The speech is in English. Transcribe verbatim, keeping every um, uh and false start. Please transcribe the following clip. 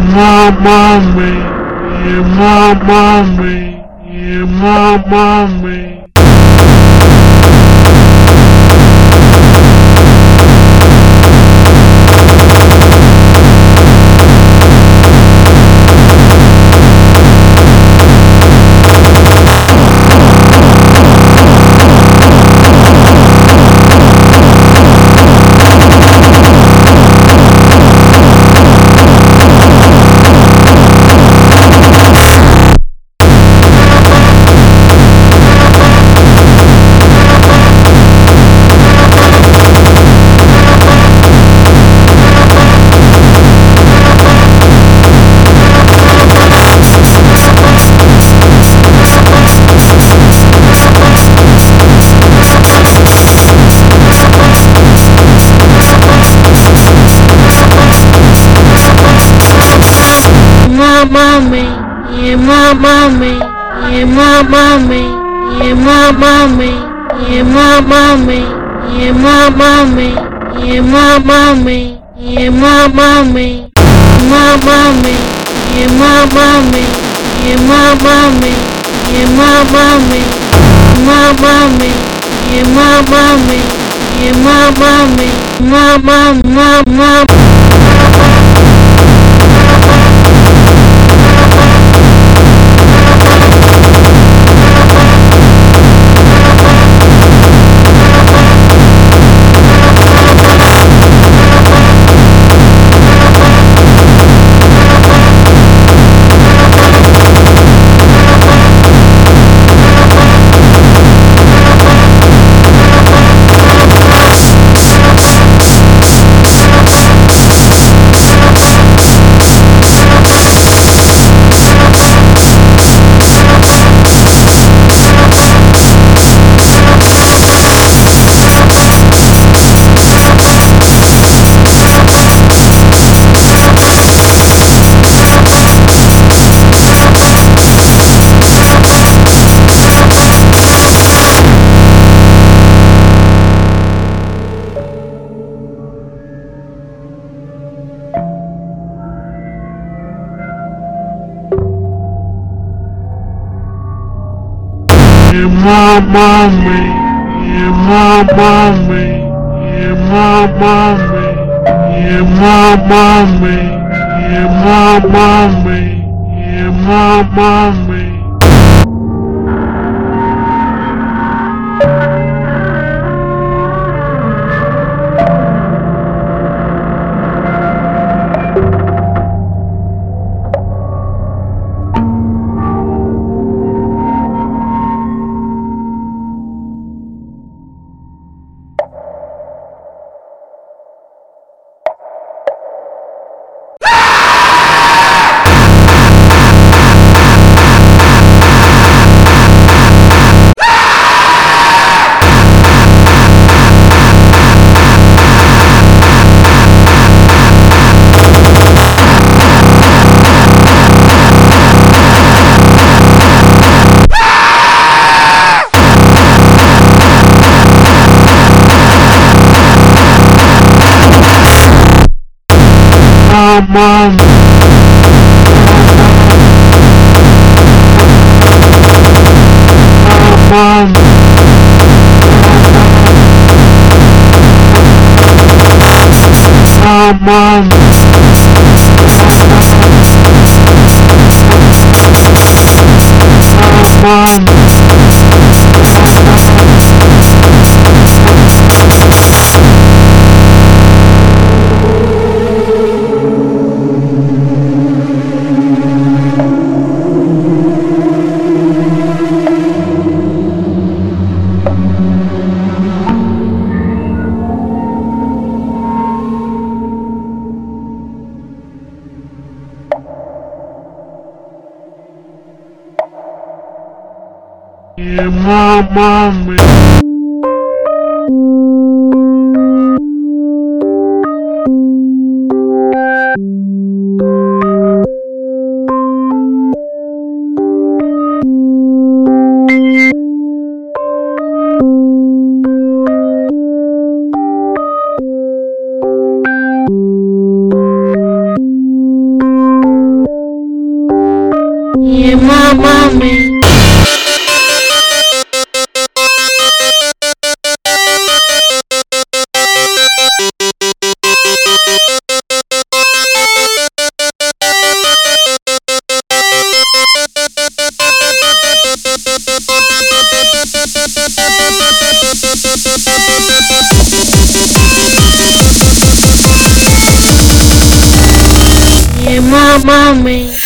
my mommy, yeah, my mommy, yeah, my mommy. My mommy, yeah, my mommy, yeah, my mommy, yeah, my mommy, yeah, my mommy, yeah, my mommy, yeah, my mommy, yeah, my mommy, my mommy, yeah, my mommy, yeah, my mommy, yeah, my mommy, my mommy, yeah, my mommy, yeah, my mommy, my mom, my mom. Yeah, my mommy, yeah, my mommy, yeah, my mommy, yeah, my mommy, yeah, my mommy, yeah, my mommy. My mom, my mom, my mom, my mom. Yeah, my mommy. mami. Yeah, my mommy.